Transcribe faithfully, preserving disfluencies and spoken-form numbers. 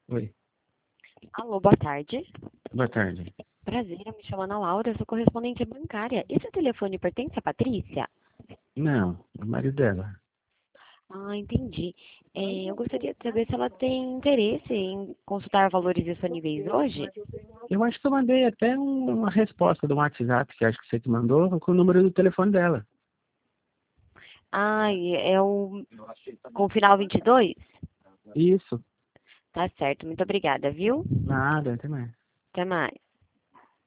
Oi, Alô, boa tarde. boa tarde. Prazer, eu me chamo Ana Laura, eu sou correspondente bancária. Esse telefone pertence à Patrícia? Não, o marido dela. Ah, entendi. É, eu gostaria de saber se ela tem interesse em consultar valores disponíveis hoje. Eu acho que eu mandei até um- uma resposta do WhatsApp, que acho que você que mandou, com o número do telefone dela. Ah, e é o com final vinte e dois? Isso, Tá certo, muito obrigada, viu? nada, até mais. Até mais.